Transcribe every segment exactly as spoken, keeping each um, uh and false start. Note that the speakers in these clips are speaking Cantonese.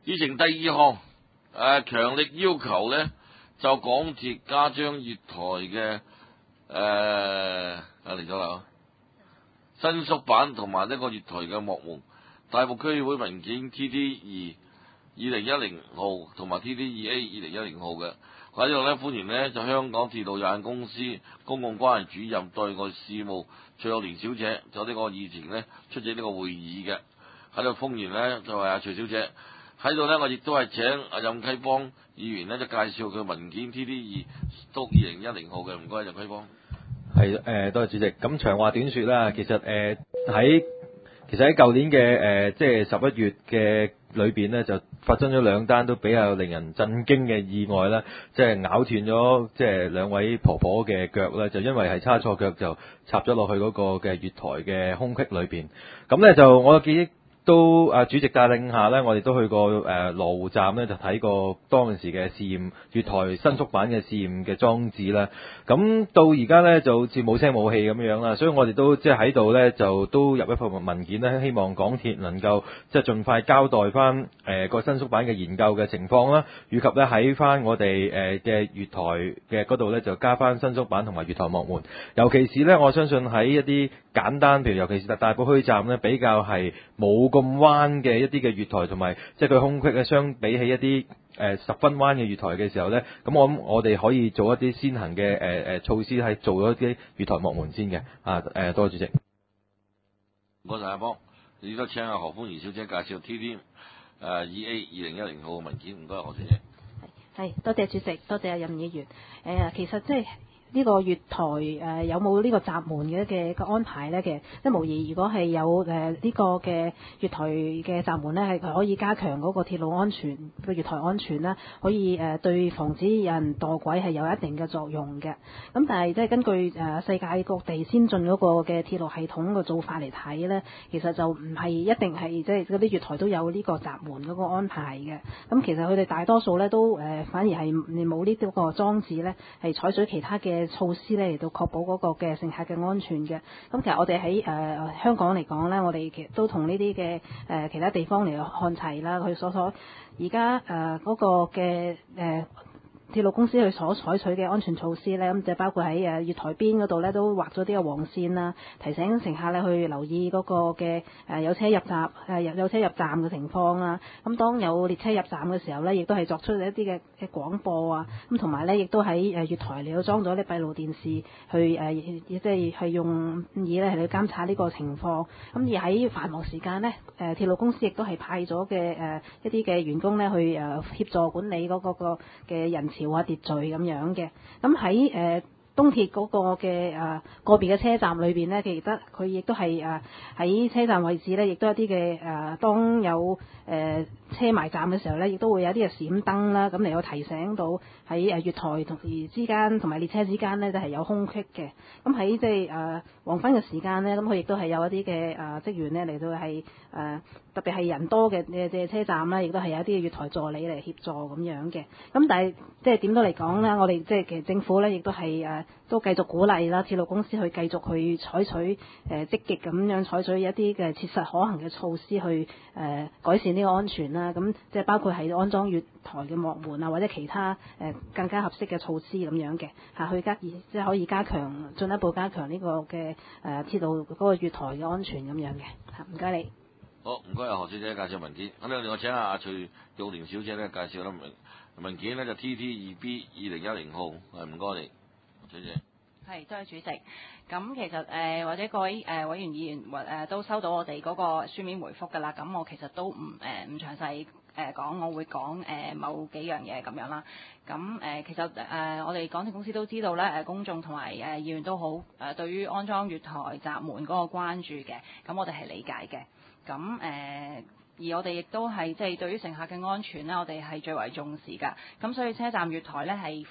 議程第二項，誒、呃、強力要求咧，就港鐵加張月台嘅誒啊嚟咗啦，伸縮板同埋呢個月台嘅幕門。大埔區議會文件 T D 二二零一零號同埋 T D 二 A 二零一零號嘅喺度咧，歡迎咧就香港鐵路有限公司公共關係主任對外事務徐玉蓮小姐就呢個議程咧出席呢個會議嘅，喺度風言咧就係阿徐小姐喺度咧，我亦都係請阿任啟邦議員咧就介紹佢文件 T D 二到二零一零號嘅，唔該任啟邦。 係誒、呃，多謝主席。咁長話短説啦，其實誒喺、呃、其實喺舊年嘅誒、呃、即係十一月嘅裏邊呢，就發生咗兩單都比較令人震驚嘅意外啦，即係咬斷咗即係兩位婆婆嘅腳啦，就因為係叉錯腳就插咗落去嗰個嘅月台嘅空隙裏邊。咁呢，就我記憶都啊主席帶領下呢，我哋都去過誒、呃、羅湖站呢，就睇過當時嘅試驗月台伸縮板嘅試驗嘅裝置啦。咁到而家呢，就好似冇聲冇氣咁樣啦，所以我哋都即係喺度呢，就都入一份文件呢，希望港鐵能夠即係盡快交代翻誒個伸縮板嘅研究嘅情況啦，以及呢喺翻我哋誒嘅月台嘅嗰度呢，就加翻伸縮板同埋月台幕門。尤其是呢，我相信喺一啲簡單，譬如尤其是大埔墟站呢，比較係冇咁彎嘅一啲嘅月台，同埋即係佢空隙咧，相比起一啲誒、呃、十分彎嘅月台嘅時候呢，咁我諗我哋可以做一啲先行嘅誒誒措施，係做咗啲月台幕門先嘅。啊誒、呃，多謝主席。 唔該曬阿邦，亦都請阿何歡怡小姐介紹 T D 誒二 A 二零一零號嘅文件。唔該，何小姐。 係多謝主席，多謝阿任議員。誒、呃，其實即係。呢個月台誒、呃、有冇呢個閘門嘅嘅嘅安排呢？嘅即係無疑，如果係有誒呢、呃這個嘅月台嘅閘門呢，係可以加強嗰個鐵路安全個月台安全啦，可以誒、呃、對防止有人墮軌係有一定嘅作用嘅。咁但係即係根據誒、呃、世界各地先進嗰個嘅鐵路系統嘅做法嚟睇呢，其實就唔係一定係即係嗰啲月台都有呢個閘門嗰個安排嘅。咁其實佢哋大多數呢都誒、呃、反而係冇呢啲個裝置呢，係採取其他嘅措施咧嚟到確保嗰個嘅乘客嘅安全嘅。咁其實我哋喺誒香港嚟講咧，我哋其實都同呢啲嘅誒其他地方嚟看齊啦。佢所所而家誒嗰個嘅誒。呃鐵路公司佢所採取嘅安全措施呢，咁就包括喺誒月台邊嗰度呢，都畫咗啲嘅黃線啦，提醒乘客呢去留意嗰個嘅誒有車入閘誒有有車入站嘅情況啦。咁當有列車入站嘅時候呢，亦都係作出一啲嘅嘅廣播啊。咁同埋呢，亦都喺誒月台嚟到裝咗啲閉路電視去誒，即係係用以呢嚟監察呢個情況。咁而喺繁忙時間呢，誒鐵路公司亦都係派咗嘅誒一啲嘅員工呢去誒協助管理嗰個個嘅人潮啊秩序咁樣嘅。咁喺誒東鐵嗰個嘅誒、呃、個別嘅車站裏邊呢，其實佢亦都係誒喺車站位置呢，亦都有啲嘅誒當有誒、呃、車埋站嘅時候呢，亦都會有啲嘅閃燈啦，咁嚟到提醒到喺誒月台同時之間同埋列車之間呢，都係有空隙嘅。咁喺即係誒黃昏嘅時間呢，咁佢亦都係有一啲嘅誒職員呢嚟到係誒、呃、特別係人多嘅嘅嘅車站啦，亦都係有一啲嘅月台助理嚟協助咁樣嘅。咁但係即係點都嚟講呢，我哋即係其實政府呢，亦都係誒、呃、都繼續鼓勵啦，鐵路公司去繼續去採取誒、呃、積極咁樣採取一啲嘅切實可行嘅措施去誒、呃、改善呢個安全啦。咁即係包括係安裝月台嘅幕門啊，或者其他誒、呃、更加合適嘅措施咁樣嘅嚇，去加即係可以加強進一步加強呢個嘅誒鐵路嗰個月台嘅安全咁樣嘅嚇。唔該你。 好，唔該啊何小姐介紹文件。咁咧，我請阿徐玉蓮小姐咧介紹啦文文件咧就 T T 二 B 二零一零號，係唔該你，何小姐。 係，多謝主席。咁其實誒、呃、或者各位誒、呃、委員議員或誒、呃、都收到我哋嗰個書面回覆㗎啦。咁我其實都唔誒唔詳細誒講，我會講誒、呃、某幾樣嘢咁樣啦。咁誒、呃、其實誒、呃、我哋港鐵公司都知道咧，誒、呃、公眾同埋誒議員都好誒、呃、對於安裝月台閘門嗰個關注嘅。咁我哋係理解嘅。咁誒。呃而我哋亦都係即係對於乘客嘅安全呢，我哋係最為重視㗎。咁所以車站月台呢係符合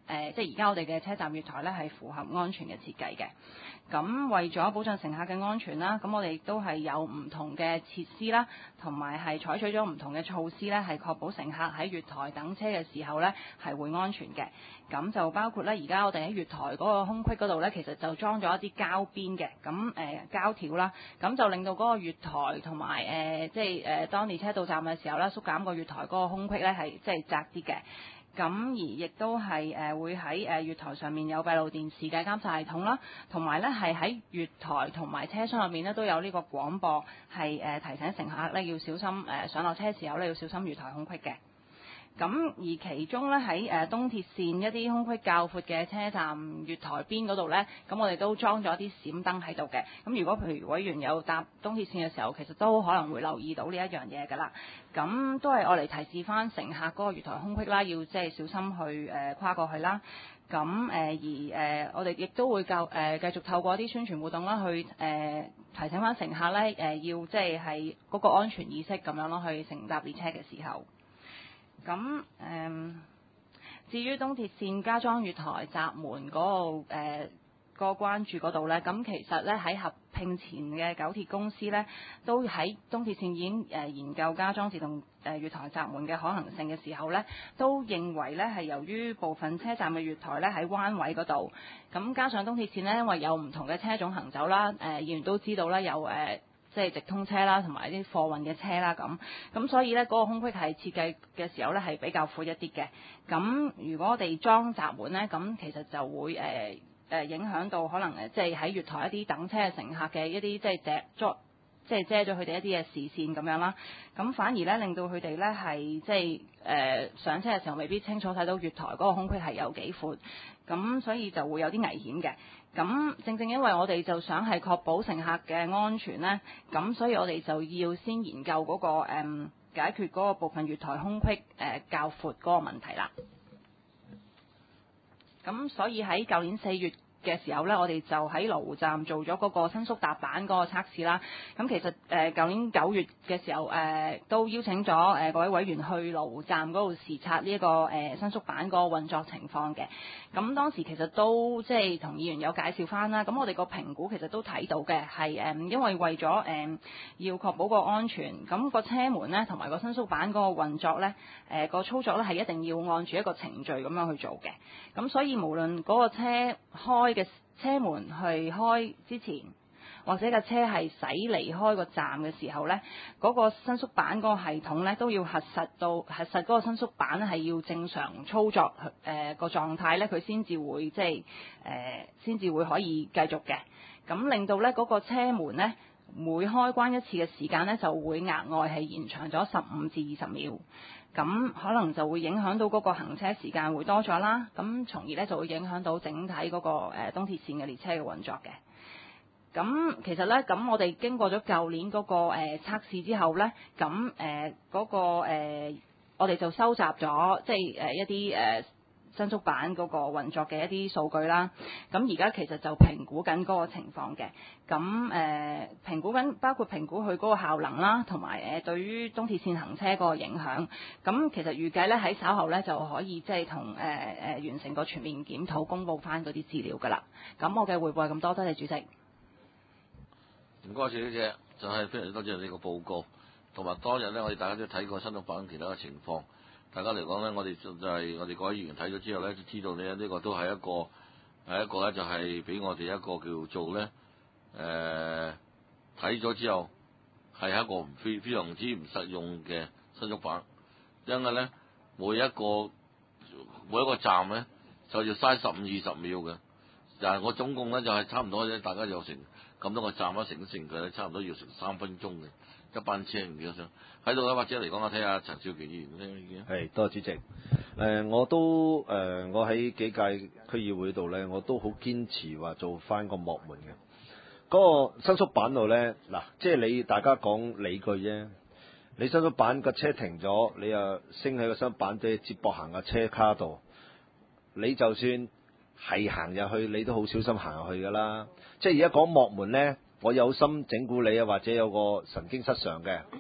誒即係而家我哋嘅車站月台咧係符合安全嘅設計嘅。咁為咗保障乘客嘅安全啦，咁我哋亦都係有唔同嘅設施啦，同埋係採取咗唔同嘅措施咧，係確保乘客喺月台等車嘅時候咧係會安全嘅。咁就包括咧，而家我哋喺月台嗰個空隙嗰度咧，其實就裝咗一啲膠邊嘅，咁誒、呃、膠條啦，咁就令到嗰個月台同埋誒即係誒當列車到站嘅時候咧，縮減個月台嗰個空隙咧係即係窄啲嘅。咁而亦都係誒會喺誒月台上面有閉路電視嘅監察系統啦，同埋咧係喺月台同埋車廂入面咧都有呢個廣播，係誒提醒乘客咧要小心誒上落車時候咧要小心月台空隙嘅。咁而其中咧喺誒東鐵線一啲空隙較闊嘅車站月台邊嗰度咧，咁我哋都裝咗啲閃燈喺度嘅。咁如果譬如委員有搭東鐵線嘅時候，其實都可能會留意到呢一樣嘢㗎啦。咁都係我嚟提示翻乘客嗰個月台空隙啦，要即係小心去誒、呃、跨過去啦。咁誒、呃、而誒、呃、我哋亦都會夠誒、呃、繼續透過一啲宣傳活動啦，去誒、呃、提醒翻乘客咧誒、呃、要即係係嗰個安全意識咁樣咯，去乘搭列車嘅時候。咁誒、嗯，至於東鐵線加裝月台閘門嗰度誒個關注嗰度呢，咁其實呢，喺合併前嘅九鐵公司呢，都喺東鐵線已經誒研究加裝自動誒月台閘門嘅可行性嘅時候呢，都認為呢係由於部分車站嘅月台呢喺彎位嗰度，咁加上東鐵線呢，因為有唔同嘅車種行走啦，誒、呃、議員都知道啦，有誒。呃即係直通車啦，同埋啲貨運嘅車啦，咁咁所以呢，嗰、那個空隙係設計嘅時候呢，係比較闊一啲嘅。咁如果我哋裝閘門呢，咁其實就會誒誒、呃、影響到可能誒即係喺月台一啲等車嘅乘客嘅一啲即係遮即係遮咗佢哋一啲嘅視線咁樣啦。咁反而呢，令到佢哋呢係即係誒上車嘅時候未必清楚睇到月台嗰個空隙係有幾闊，咁所以就會有啲危險嘅。咁正正因為我哋就想係確保乘客嘅安全呢，咁所以我哋就要先研究嗰、那個誒、嗯、解決嗰個部分月台空隙誒、呃、較闊嗰個問題啦。咁所以喺舊年四月嘅時候呢，我哋就喺羅湖站做咗嗰個伸縮踏板嗰個測試啦。咁其實誒舊、呃、年九月嘅時候誒、呃、都邀請咗誒、呃、各位委員去羅湖站嗰度視察呢、這、一個誒伸縮板嗰個運作情況嘅。咁當時其實都即係同議員有介紹翻啦。咁我哋個評估其實都睇到嘅係誒，因為為咗誒、呃、要確保個安全，咁個車門呢同埋個伸縮板嗰個運作呢，誒、呃、個操作呢係一定要按住一個程序咁樣去做嘅。咁所以無論嗰個車開嘅車門去開之前，或者架車係駛離開個站嘅時候呢，嗰、嗰個伸縮板嗰個系統呢都要核實到核實嗰個伸縮板係要正常操作誒個狀態呢，佢先至會即係誒先至會可以繼續嘅。咁令到呢嗰、嗰個車門呢，每開關一次嘅時間呢，就會額外係延長咗十五至二十秒。咁可能就會影響到嗰個行車時間會多咗啦，咁從而咧就會影響到整體嗰、那個誒、呃、東鐵線嘅列車嘅運作嘅。咁其實咧，咁我哋經過咗舊年嗰、那個誒、呃、測試之後咧，咁誒嗰個、呃、我哋就收集咗即係誒、呃、一啲誒。呃伸縮板嗰個運作嘅一啲數據啦，咁而家其實就評估緊嗰個情況嘅，咁誒、呃、評估緊包括評估佢嗰個效能啦，同埋誒對於東鐵線行車嗰個影響，咁其實預計咧喺稍後咧就可以即係同誒誒完成個全面檢討，公佈翻嗰啲資料㗎啦。咁我嘅彙報係咁多，多謝主席。 唔該，謝小姐，就係、是、非常多謝你個報告，同埋當日咧我哋大家都睇過伸縮板其他嘅情況。大家嚟講咧，我哋就係我哋各位議員睇咗之後咧，就知道咧呢個都係一個係一個咧，就係俾我哋一個叫做咧誒睇咗之後係一個唔非非常之唔實用嘅伸縮板，因為咧每一個每一個站咧就要嘥十五二十秒嘅，但係我總共咧就係差唔多咧，大家有成咁多個站啦，成成佢咧差唔多要成三分鐘嘅。一班車唔記得上喺度咧，或者嚟講，我睇下陳少權議員嘅意見。 係，多謝主席。誒、呃，我都誒、呃，我喺幾屆區議會度咧，我都好堅持話做翻個幕門嘅。嗰、那個伸縮板度咧，嗱，即係你大家講理據啫。你伸縮板個車停咗，你又升喺個伸縮板即係接駁行個車卡度，你就算係行入去，你都好小心行入去㗎啦。即係而家講幕門咧。我有心整蠱你啊，或者有個神經失常嘅，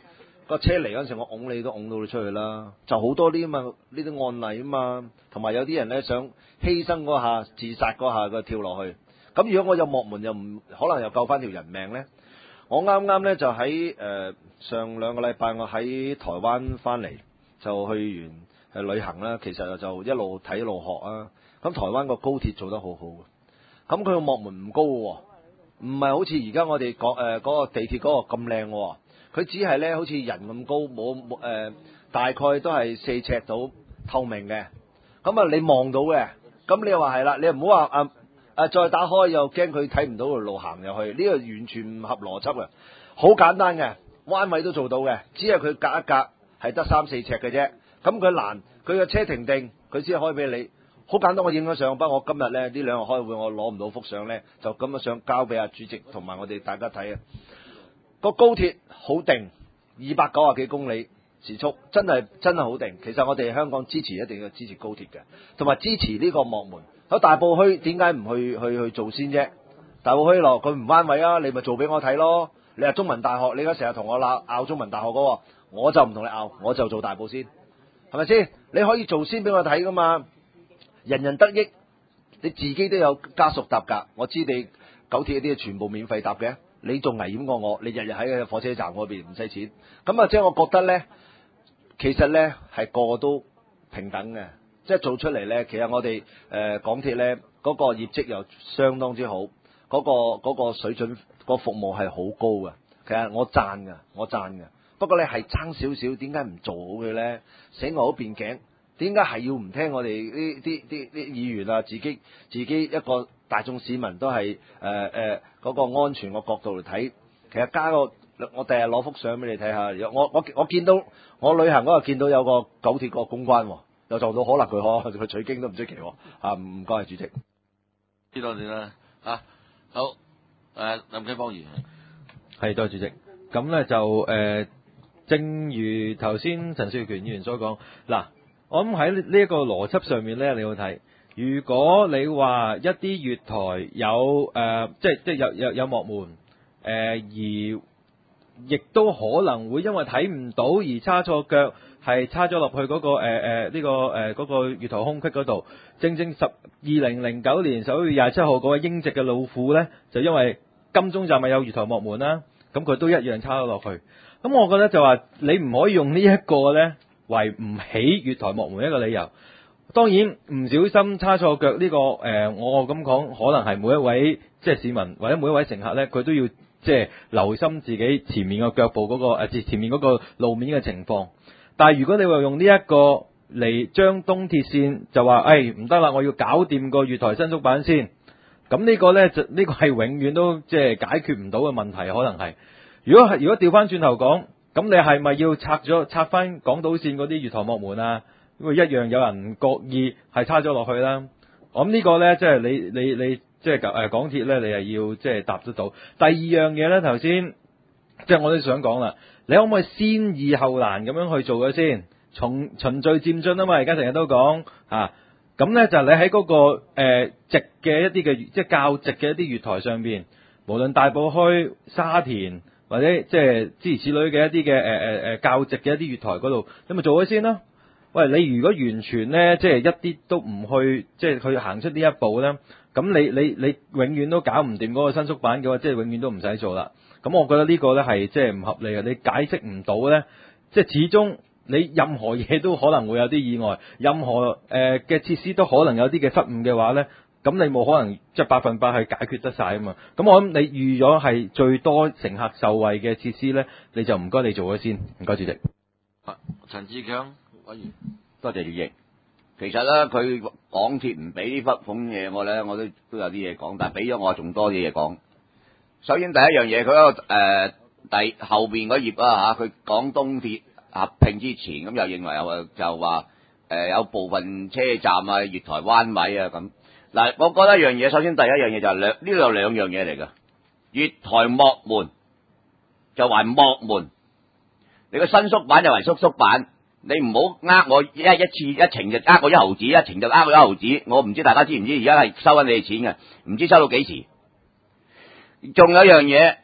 個車嚟嗰陣時，我擁你都擁到你出去啦。就好多啲啊嘛，呢啲案例啊嘛，同埋有啲人咧想犧牲嗰下、自殺嗰下，佢跳落去。咁如果我有幕門，又唔可能又救翻條人命咧？我啱啱咧就喺誒、呃、上兩個禮拜，我喺台灣翻嚟，就去完誒旅行啦。其實就一路睇一路學啊。咁台灣個高鐵做得好好嘅，咁佢個幕門唔高喎，唔係好似而家我哋講誒嗰個地鐵嗰個咁靚喎。佢只係咧好似人咁高，冇冇誒，大概都係四尺到透明嘅。咁啊，你望到嘅，咁你又話係啦，你又唔好話啊啊再打開又驚佢睇唔到條路行入去，呢個完全唔合邏輯嘅。好簡單嘅，彎位都做到嘅，只係佢隔一隔係得三四尺嘅啫。咁佢難，佢個車停定，佢先開俾你。好簡單，我影咗相，不過我今日咧呢兩日開會，我攞唔到幅相咧，就咁樣相交俾阿主席同埋我哋大家睇啊。個高鐵好定，二百九十幾公里時速，真係真係好定。其實我哋香港支持一定要支持高鐵嘅，同埋支持呢個幕門。喺大埔墟點解唔去去去做先啫？大埔墟咯，佢唔彎位啊，你咪做俾我睇咯。你係中文大學，你而家成日同我拗拗中文大學嗰個，我就唔同你拗，我就做大埔先，係咪先？你可以做先俾我睇噶嘛，人人得益。你自己都有家屬搭㗎，我知你九鐵嗰啲全部免費搭嘅。你仲危險過我，你日日喺火車站嗰邊唔使錢，咁啊即係我覺得咧，其實咧係個個都平等嘅，即係做出嚟咧，其實我哋誒、呃、港鐵咧嗰個業績又相當之好，嗰、嗰個嗰個水準、個服務係好高嘅，其實我讚㗎，我讚㗎。不過咧係爭少少，點解唔做好佢咧？死我嗰邊頸，點解係要唔聽我哋呢啲啲啲議員啊？自己自己一個大眾市民都係誒誒嗰個安全個角度嚟睇，其實加個我第日攞幅相俾你睇下。我我我見到我旅行嗰日見到有個九鐵個公關，又撞到可能佢可佢取經都唔出奇喎。啊，唔該，主席。 知道你啦嚇，好誒、呃，林啟邦議員係多謝主席。咁咧就誒、呃，正如頭先陳少權議員所講，嗱，我諗喺呢一個邏輯上面咧，你要睇。如果你話一啲月台有誒、呃，即係即係有有有幕門誒、呃，而亦都可能會因為睇唔到而叉錯腳，係叉咗落去嗰、嗰個誒誒呢個誒嗰、呃嗰個月台空隙嗰度。正正十二零零九年十一月廿七號嗰位英籍嘅老婦咧，就因為金鐘站咪有月台幕門啦，咁佢都一樣叉咗落去。咁我覺得就話你唔可以用呢一個咧為唔起月台幕門一個理由。當然唔小心叉錯腳呢個誒、呃，我咁講可能係每一位即係市民或者每一位乘客咧，佢都要即係留心自己前面個腳步嗰、嗰個誒，前面嗰個路面嘅情況。但係如果你話用呢一個嚟將東鐵線就話誒唔得啦，我要搞掂個月台伸縮板先，咁呢個咧就呢、呢個係永遠都即係解決唔到嘅問題，可能係。如果係如果調翻轉頭講，咁你係咪要拆咗拆翻港島線嗰啲月台幕門啊？因為一樣有人唔覺意係叉咗落去啦。我諗呢個咧，即係你你你即係誒港鐵咧，你係要即係答得到。第二樣嘢咧，頭先即係我都想講啦，你可唔可以先易後難咁樣去做咗先？從循序漸進啊嘛，而家成日都講啊。咁咧就你喺嗰、那個誒、呃、直嘅一啲嘅即係較直嘅一啲月台上邊，無論大埔墟、沙田或者即係諸如此類嘅一啲嘅誒誒誒較直嘅一啲月台嗰度，你咪做咗先咯。喂，你如果完全咧，即係一啲都唔去，即係去行出呢一步咧，咁你你你永遠都搞唔掂嗰個伸縮板嘅話，即係永遠都唔使做啦。咁我覺得呢個咧係即係唔合理嘅，你解釋唔到咧，即係始終你任何嘢都可能會有啲意外，任何誒嘅設施都可能有啲嘅失誤嘅話咧，咁你冇可能即係百分百去解決得晒啊嘛。咁我諗你預咗係最多乘客受惠嘅設施咧，你就唔該你做咗先。唔該主席。 陳志強。 多謝主席。其實咧，佢港鐵唔俾呢筆款嘢我咧，我都都有啲嘢講，但係俾咗我仲多啲嘢講。首先第一樣嘢，佢嗰個誒第後邊嗰頁啊嚇，佢講東鐵合併之前，咁又認為又就話誒、呃、有部分車站啊、月台彎位啊咁。嗱，我覺得一樣嘢，首先第一樣嘢就係兩呢度有兩樣嘢嚟㗎。月台幕門就還幕門，你個伸縮板就還縮縮板。你唔好呃我一一次一程就呃我一毫子，一程就呃我一毫子。我唔知大家知唔知而家係收緊你哋錢嘅，唔知收到幾時。仲有一樣嘢，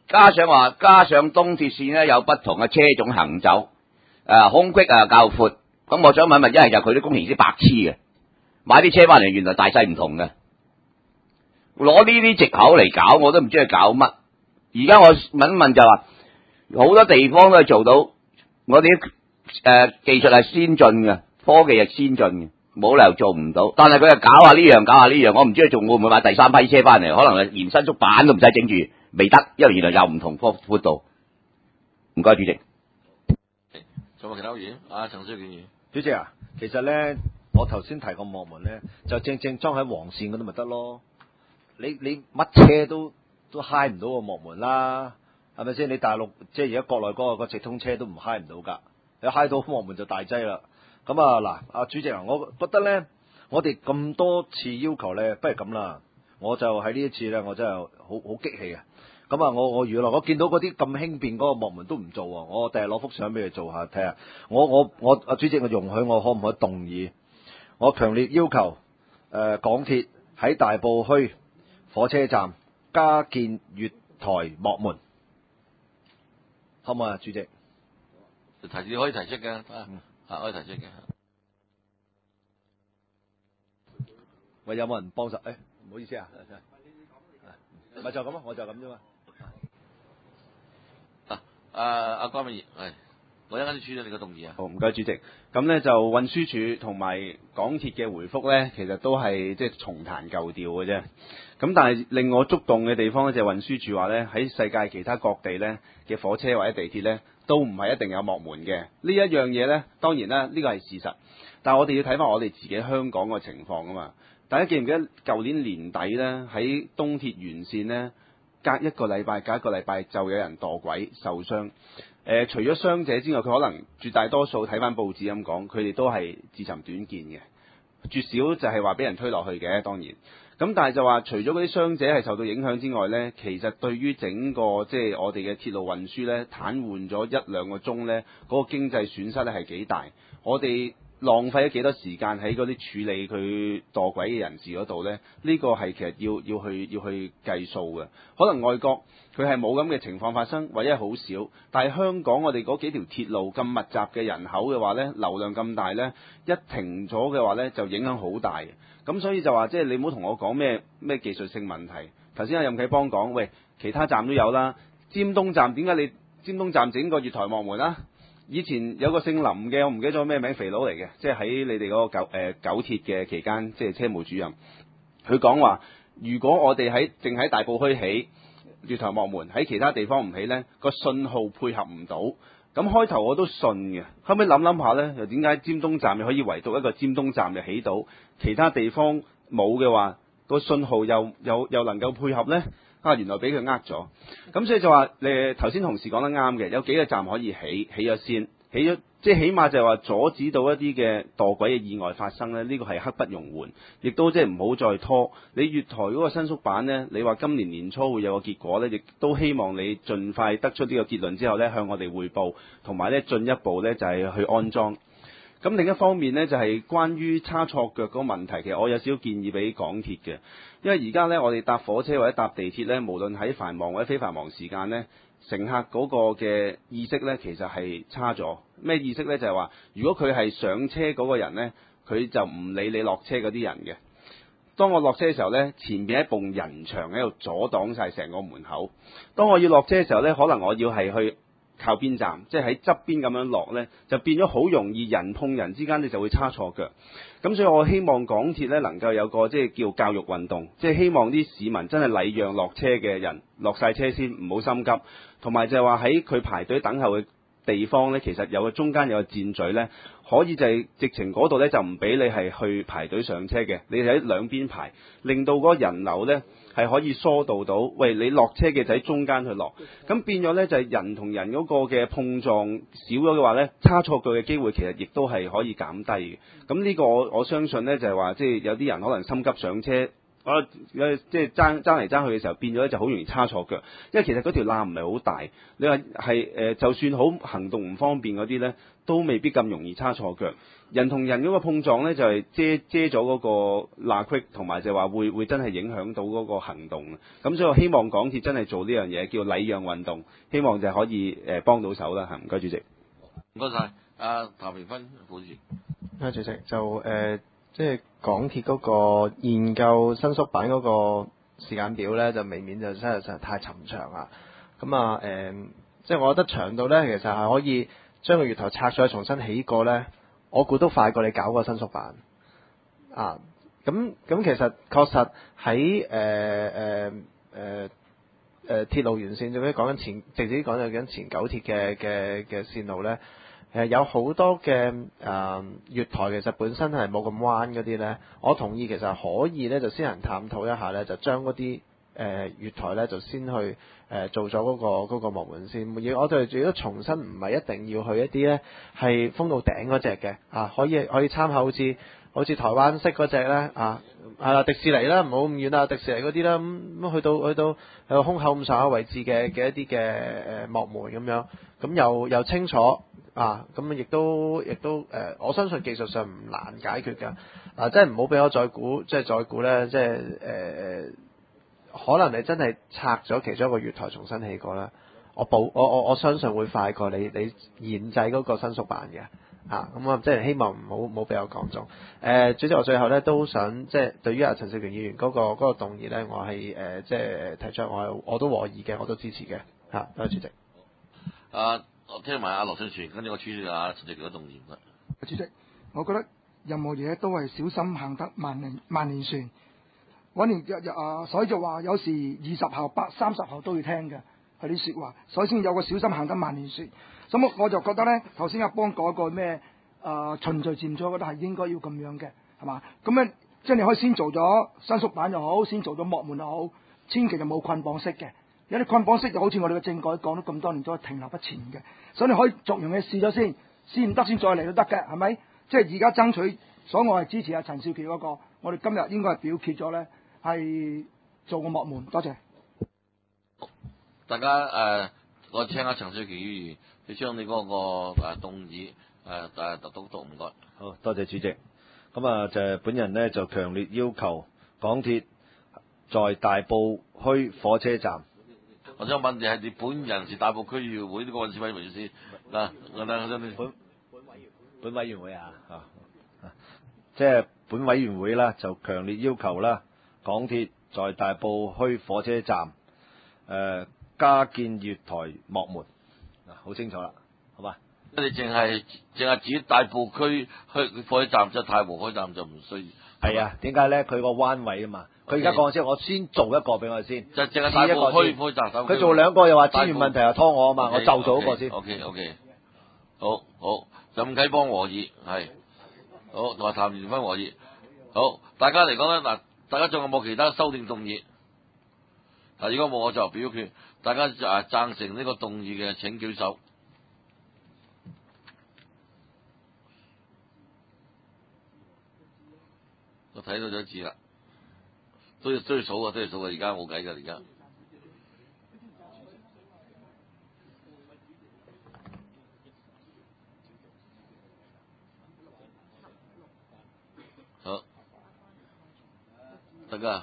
加上話加上東鐵線咧有不同嘅車種行走，誒、呃、空隙啊較闊。咁我想問問，一係就佢啲工程師白痴嘅，買啲車翻嚟原來大細唔同嘅，攞呢啲藉口嚟搞，我都唔知佢搞乜。而家我問一問就話，好多地方都係做到，我哋啲誒技術係先進嘅，科技係先進嘅，冇理由做唔到。但係佢又搞下呢樣，搞下呢樣，我唔知佢仲會唔會買第三批車翻嚟，可能係連伸縮板都唔使整住，未得，因為原來有唔同闊闊度。唔該，主席。 仲有其他嘢？啊，陳少建議。 主席啊，其實咧，我頭先提個幕門咧，就正正裝喺黃線嗰度咪得咯。你你乜車都都揩唔到個幕門啦，係咪先？你大陸即係而家國內嗰個個直通車都唔揩唔到㗎，你揩到幕門就大劑啦。咁啊嗱，阿主席啊，我覺得咧，我哋咁多次要求咧，不如咁啦，我就喺呢一次咧，我真係好好激氣啊！咁啊，我我原來我見到嗰啲咁輕便嗰個幕門都唔做啊！我第日攞幅相俾佢做下睇下。我我我阿主席，我容許我可唔可以動議？我強烈要求誒、呃、港鐵喺大埔墟火車站加建月台幕門，可唔可以啊？主席， 提你可以提出嘅，嗯，啊可以提出嘅。 喂，有冇人幫手？誒、哎，唔好意思啊，咪就咁咯，我就咁啫嘛。 啊，阿阿關美儀，係，我一陣間處理你個動議啊。 好，唔該主席。咁咧就運輸署同埋港鐵嘅回覆咧，其實都係即係重彈舊調嘅啫。咁但係令我觸動嘅地方咧，就係運輸署話咧，喺世界其他各地咧嘅火車或者地鐵咧，都唔係一定有幕門嘅。呢一樣嘢咧，當然啦，呢個係事實。但係我哋要睇翻我哋自己香港個情況啊嘛。大家記唔記得舊年年底咧，喺東鐵沿線咧，隔一個禮拜隔一個禮拜就有人墮軌受傷。誒、呃，除咗傷者之外，佢可能絕大多數睇翻報紙咁講，佢哋都係自尋短見嘅，絕少就係話俾人推落去嘅。當然，咁但係就話除咗嗰啲傷者係受到影響之外咧，其實對於整個即係、就是、我哋嘅鐵路運輸咧，癱瘓咗一兩個鐘咧，嗰、那個經濟損失咧係幾大。我哋浪費咗幾多時間喺嗰啲處理佢墮軌嘅人士嗰度呢？呢、呢個係其實要要去要去計數嘅。可能外國佢係冇咁嘅情況發生，或者係好少。但係香港我哋嗰幾條鐵路咁密集嘅人口嘅話呢，流量咁大呢，一停咗嘅話呢，就影響好大嘅。咁所以就話即係你唔好同我講咩咩技術性問題。頭先阿任啟邦講，喂，其他站都有啦。尖東站點解你尖東站整個月台幕門啦？以前有個姓林嘅，我唔記得咗咩名，肥佬嚟嘅，即係喺你哋嗰個九誒、呃、九鐵嘅期間，即係車務主任。佢講話，如果我哋喺淨喺大埔墟起月台幕門，喺其他地方唔起呢，個信號配合唔到。咁開頭我都信嘅，後尾諗諗下呢，又點解尖東站又可以唯獨一個尖東站就起到，其他地方冇嘅話，個信號又又又能夠配合呢？啊，原來俾佢呃咗，咁所以就話誒頭先同事講得啱嘅，有幾個站可以起，起咗先，起咗即係起碼就係話阻止到一啲嘅墮軌嘅意外發生咧，呢、這個係刻不容緩，亦都即係唔好再拖。你月台嗰個伸縮板呢，你話今年年初會有個結果呢，亦都希望你盡快得出呢個結論之後呢，向我哋匯報，同埋呢進一步呢就係、是、去安裝。咁另一方面呢，就係、是、關於叉錯腳嗰個問題，其實我有少少建議俾港鐵嘅，因為而家呢，我哋搭火車或者搭地鐵呢，無論喺繁忙或者非繁忙時間呢，乘客嗰個嘅意識呢，其實係差咗。咩意識呢？就係、是、話，如果佢係上車嗰個人呢，佢就唔理你落車嗰啲人嘅。當我落車嘅時候呢，前面一埲人牆喺度阻擋晒成個門口。當我要落車嘅時候呢，可能我要係去靠邊站，即係喺側邊咁樣落呢，就變咗好容易人碰人之間，你就會叉錯腳。咁所以我希望港鐵呢能夠有個即係叫教育運動，即係希望啲市民真係禮讓落車嘅人落晒車先，唔好心急。同埋就係話喺佢排隊等候嘅地方呢，其實有個中間有個箭嘴呢，可以就係直情嗰度呢，就唔俾你係去排隊上車嘅，你喺兩邊排，令到嗰個人流呢係可以疏導到，喂，你落車嘅就喺中間去落，咁變咗呢，就係人同人嗰個嘅碰撞少咗嘅話呢，差錯腳嘅機會其實亦都係可以減低嘅。咁呢個我我相信呢，就係話，即係有啲人可能心急上車， 我誒即係爭爭嚟爭去嘅時候，變咗咧就好容易叉錯腳，因為其實嗰條罅唔係好大，你話係誒就算好行動唔方便嗰啲咧，都未必咁容易叉錯腳。人同人嗰個碰撞咧就係、是、遮遮咗嗰個罅隙，同埋就話會會真係影響到嗰個行動。咁所以我希望港鐵真係做呢樣嘢叫禮讓運動，希望就可以誒幫到手啦嚇。唔該主席， 唔該晒。阿譚明芬副主席。 啊，主席就誒、呃，即係港鐵嗰個研究新宿板嗰個時間表咧，就未免就真係實在太尋長啦。咁啊誒，即係我覺得長到咧，其實係可以將個月台拆咗重新起過咧，我估都快過你搞個新宿板啊。咁咁其實確實喺誒誒誒誒鐵路沿線，仲要講緊前，直接講就緊前九鐵嘅嘅嘅線路咧。誒有好多嘅誒、呃、月台其實本身係冇咁彎嗰啲咧，我同意其實可以咧就先行探討一下咧，就將嗰啲誒月台咧就先去誒、呃、做咗嗰、嗰個嗰、嗰個幕門先。而我哋亦都重新唔係一定要去一啲咧係封到頂嗰隻嘅啊，可以可以參考好似好似台灣式嗰隻咧啊，係啦迪士尼啦，唔好咁遠啊，迪士尼嗰啲啦，咁咁去到去到去到胸口咁上下位置嘅嘅一啲嘅誒幕門咁樣，咁又又清楚。啊，咁亦都亦都誒、呃，我相信技術上唔難解決㗎。啊，即係唔好俾我再估，即係再估咧，即係誒誒，可能你真係拆咗其中一個月台重新起過啦。我保我我我相信會快過你你研製嗰個新宿板嘅。啊，咁啊，即係希望唔好唔好俾我講中。誒、呃，主席，我最後咧都想即係對於阿陳少權議員嗰、嗰個嗰、嗰個動議咧，我係誒、呃、即係提出我係我都和意嘅，我都支持嘅。嚇、啊，多謝主席。 啊。我聽埋阿羅信全，跟住我處理下陳志權嘅動議啦。 主席，我覺得任何嘢都係小心行得萬年萬年船。揾年日日啊，所以就話有時二十後、八三十後都要聽嘅係啲説話，所以先有個小心行得萬年船。咁我就覺得咧，頭先阿邦講個咩啊循序漸進，我覺得係應該要咁樣嘅，係嘛？咁咧即係你可以先做咗新宿板又好，先做咗幕門又好，千祈就冇捆綁式嘅。有啲捆綁式就好似我哋嘅政改講咗咁多年都係停留不前嘅，所以你可以逐樣嘢試咗先，試唔得先再嚟都得嘅，係咪？即係而家爭取，所以我係支持阿陳少權嗰個，我哋今日應該係表決咗咧，係做個幕門。多謝大家誒、呃，我聽下陳少權議員，你將你嗰、那個誒動議誒誒讀讀讀，唔該。 好多謝主席。咁啊，就係本人呢，就強烈要求港鐵在大埔墟火車站。 我想問你係你本人是大埔區議會呢個運輸委員會先嗱，我等我等你本本委員本委員會啊，啊，即係本委員會啦，就強烈要求啦，港鐵在大埔墟火車站誒、呃、加建月台幕門嗱，好清楚啦，好嘛？ 你淨係淨係指大埔區去火車站，即係太和火車站就唔需要。 係啊，點解咧？佢個彎位啊嘛。佢而家講先，我先做一個俾我先。 就淨係大埔墟火車站。 佢做兩個又話資源問題又拖我啊嘛， okay, 我就做一個先。 O K O K，好好，任啟邦和議係，好同埋譚元芬和議，好，大家嚟講咧嗱，大家仲有冇其他修訂動議？嗱，如果冇我就表決，大家就誒贊成呢個動議嘅請舉手。我睇到咗字啦，都要都要數啊，都要數啊，而家冇計噶，而家。好，得噶，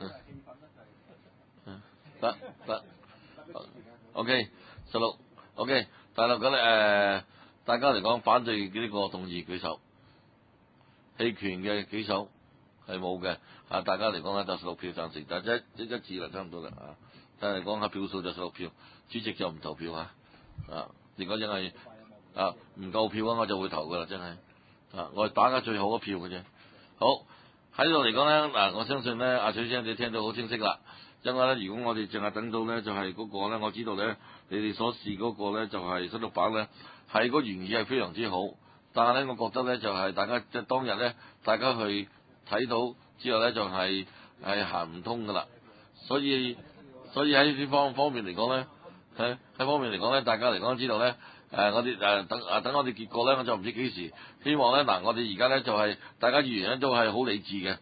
嗯，得得 ，OK，十六 ，OK，大陸咁咧誒，大家嚟講反對呢個動議舉手，棄權嘅舉手。係冇嘅，啊！大家嚟講咧就十六票贊成，但係一一一致啦，差唔多啦，啊！但係講下票數就十六票，主席就唔投票啊！啊！如果真係啊唔夠票啊，我就會投噶啦，真係啊！我係打緊最後一票嘅啫。好喺呢度嚟講咧，嗱，我相信咧，阿水生你聽到好清晰啦。因為咧，如果我哋淨係等到咧，就係、是、嗰個咧，我知道咧，你哋所試嗰個咧，就係新宿板咧，係個原意係非常之好，但係咧，我覺得咧，就係、是、大家即係當日咧，大家去睇到之後咧，就係係行唔通噶啦，所以所以喺呢方方面嚟講咧，喺喺方面嚟講咧，大家嚟講知道咧，誒、呃、我哋誒等誒等我哋結果咧，我就唔知幾時，希望咧嗱，我哋而家咧就係、是、大家議員咧都係好理智嘅，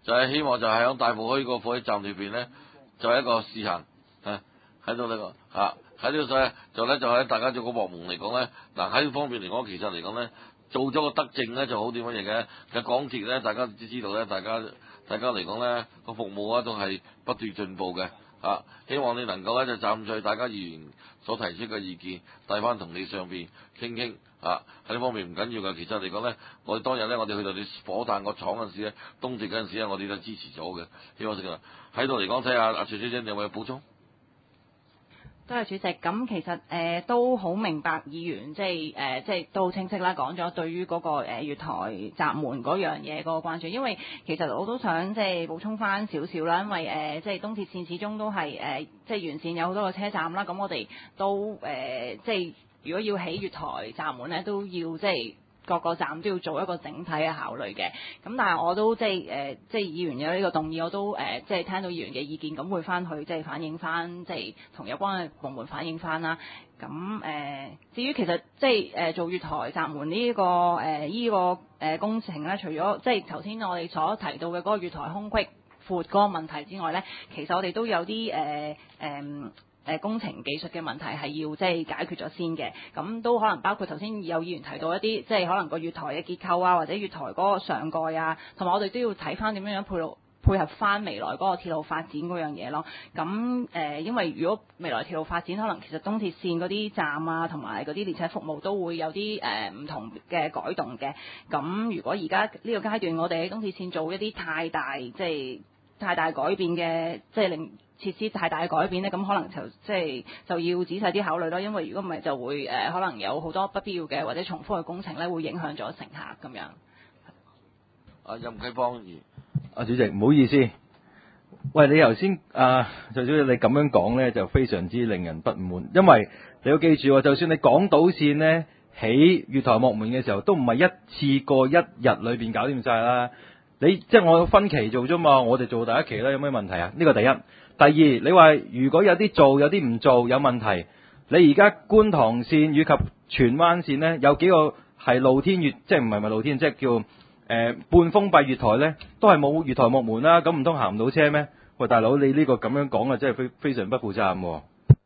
就係、是、希望就係喺大埔墟個火車站裏邊咧，就係、是、一個試行啊，喺度呢個嚇喺呢個所以就咧就喺大家做個幕門嚟講咧，嗱喺呢方面嚟講，其實嚟講咧做咗個德政咧就好點樣嘢嘅。其實港鐵咧，大家都知道咧，大家大家嚟講咧個服務啊都係不斷進步嘅。啊！希望你能夠咧就站在大家議員所提出嘅意見，帶翻同你上邊傾傾啊！喺呢方面唔緊要嘅，其實嚟講咧，我哋當日咧，我哋去到你火炭個廠嗰陣時咧，東直嗰陣時咧，我哋都支持咗嘅。希望食啊！喺度嚟講，睇下阿徐小姐你有冇有補充？ 多謝主席。咁其實誒、呃、都好明白議員即係誒、呃、即係都好清晰啦，講咗對於嗰、那個誒、呃、月台閘門嗰樣嘢嗰個關注。因為其實我都想即係補充翻少少啦，因為誒、呃、即係東鐵線始終都係誒、呃、即係沿線有好多個車站啦。咁我哋都誒、呃、即係如果要起月台閘門咧，都要即係各個站都要做一個整體嘅考慮嘅。咁但係我都即係誒、呃、即係議員有呢個動議，我都誒、呃、即係聽到議員嘅意見，咁會翻去即係反映翻，即係同有關嘅部門反映翻啦。咁誒、呃、至於其實即係誒、呃、做月台閘門呢、這個誒依、呃這個誒、呃、工程咧，除咗即係頭先我哋所提到嘅嗰個月台空隙闊嗰個問題之外咧，其實我哋都有啲誒誒。呃呃誒工程技術嘅問題係要即係解決咗先嘅，咁都可能包括頭先有議員提到一啲，即係可能個月台嘅結構啊，或者月台嗰個上蓋啊，同埋我哋都要睇翻點樣樣配路配合翻未來嗰個鐵路發展嗰樣嘢咯。咁誒、呃，因為如果未來鐵路發展，可能其實東鐵線嗰啲站啊，同埋嗰啲列車服務都會有啲誒唔同嘅改動嘅。咁如果而家呢個階段，我哋喺東鐵線做一啲太大即係太大改變嘅，即係令設施太大嘅改變咧，咁可能就即係就要仔細啲考慮咯。因為如果唔係，就會誒、呃、可能有好多不必要嘅或者重複嘅工程咧，會影響咗乘客咁樣。 阿任啟邦議員， 阿主席唔好意思，喂，你頭先啊，就算你咁樣講咧，就非常之令人不滿，因為你要記住，就算你港島線咧起月台幕門嘅時候，都唔係一次過一日裏邊搞掂晒啦。你即係我分期做啫嘛，我哋做第一期啦，有咩問題啊？呢個第一。第二，你話如果有啲做，有啲唔做，有問題。你而家觀塘線以及荃灣線呢，有幾個係露天月，即係唔係咪露天，即係叫誒、呃、半封閉月台呢，都係冇月台幕門啦。咁唔通行唔到車咩？喂，大佬，你呢個咁樣講啊，真係非非常不負責任喎。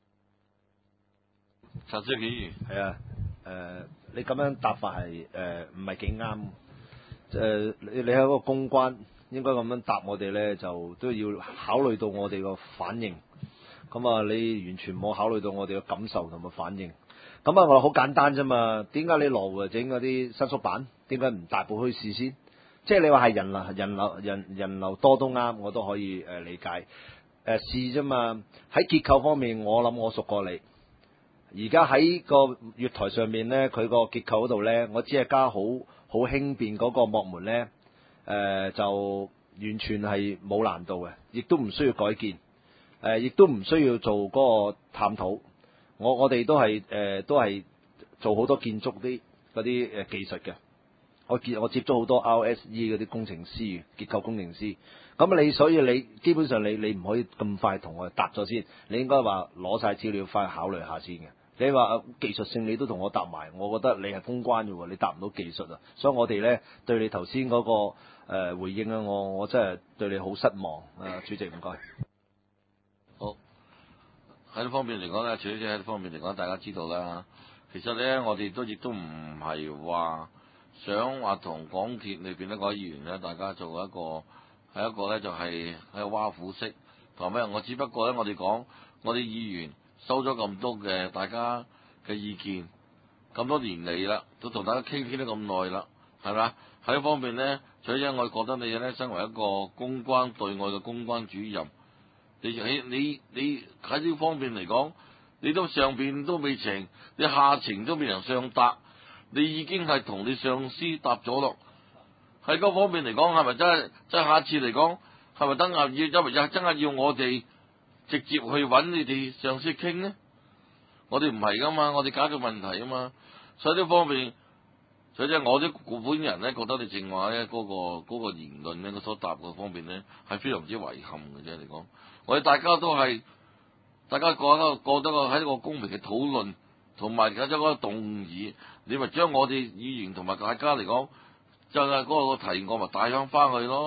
陳志奇議員， 係啊，誒、呃，你咁樣答法係誒唔係幾啱。誒、呃，你你喺個公關應該咁樣答我哋咧，就都要考慮到我哋個反應。咁啊，你完全冇考慮到我哋嘅感受同埋反應。咁啊，我好簡單啫嘛。點解你羅湖整嗰啲伸縮板？點解唔大埔墟試先？即係你話係人流人流人人流多都啱，我都可以誒、呃、理解。誒、呃、試啫嘛。喺結構方面，我諗我熟過你。而家喺個月台上面咧，佢個結構嗰度咧，我只係加好好輕便嗰個幕門咧，誒、呃、就完全係冇難度嘅，亦都唔需要改建，誒、呃、亦都唔需要做嗰個探討。我我哋都係誒、呃、都係做好多建築啲嗰啲誒技術嘅。我接我接觸好多 R S E 嗰啲工程師、結構工程師。咁你所以你基本上你你唔可以咁快同我答咗先，你應該話攞晒資料翻去考慮下先嘅。你話技術性你都同我答埋，我覺得你係公關嘅喎，你答唔到技術啊，所以我哋咧對你頭先嗰個誒、呃、回應啊，我我真係對你好失望啊，主席唔該。 好，喺呢方面嚟講咧，除咗喺呢方面嚟講，大家知道啦。其實咧，我哋都亦都唔係話想話同港鐵裏邊呢個議員咧，大家做一個係一個咧就係喺挖苦式同埋咩？我只不過咧，我哋講我哋議員。收咗咁多嘅大家嘅意見，咁多年嚟啦，都同大家傾傾咗咁耐啦，係嘛？喺呢方面咧，除咗我覺得你咧，身為一個公關對外嘅公關主任，你喺你你喺呢方面嚟講，你都上邊都未呈，你下情都未能上達，你已經係同你上司答咗咯。喺嗰方面嚟講，係咪真係真係下次嚟講，係咪等下要因為真係要我哋？直接去揾你哋上司傾呢？我哋唔係噶嘛，我哋解決問題啊嘛，所以呢方面，所以即係我啲本人咧覺得你正話咧嗰個嗰個言論咧，佢所答嘅方面咧係非常之遺憾嘅啫嚟講。我哋大家都係大家過一個過得個喺一個公平嘅討論，同埋有咗嗰個動議，你咪將我哋議員同埋大家嚟講，就係嗰個提案咪帶翻翻去咯，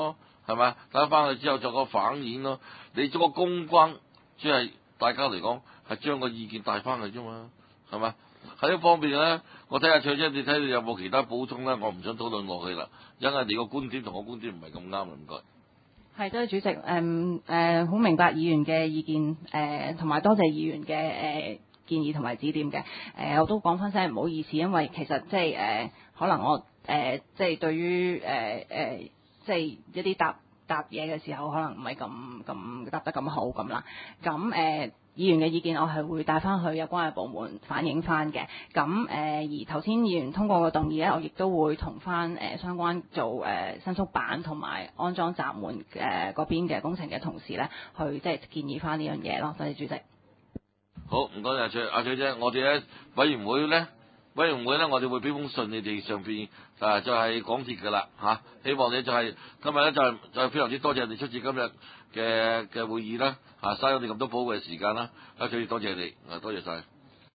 係咪？打翻去之後作個反演咯。你做個公關，即係大家嚟講係將個意見帶翻去啫嘛，係咪？喺呢方面咧，我睇下翠姐，你睇你有冇其他補充咧？我唔想討論落去啦，因為你個觀點同我觀點唔係咁啱，唔該。 係，多謝主席。誒、嗯、誒，好、呃、明白議員嘅意見，誒同埋多謝議員嘅誒、呃、建議同埋指點嘅。誒、呃，我都講翻聲唔好意思，因為其實即係誒，可能我誒、呃、即係對於誒誒即係一啲答答嘢嘅時候，可能唔係咁咁答得咁好咁啦。咁誒。呃議員嘅意見我係會帶翻去有關嘅部門反映翻嘅，咁誒、呃、而頭先議員通過個動議咧，我亦都會同翻誒相關做誒、呃、伸縮板同埋安裝閘門誒嗰邊嘅工程嘅同事咧，去即係建議翻呢樣嘢咯。多謝主席。 好，唔該阿翠阿翠姐，我哋咧委員會咧委員會咧，我哋會俾封信你哋上邊啊，就係港鐵噶啦嚇，希望你就係、是、今日咧就係、是、就係、是、非常之多謝你出席今日嘅嘅會議啦，嚇、啊，嘥咗你咁多寶貴嘅時間啦，啊，最多謝你，啊，多謝晒。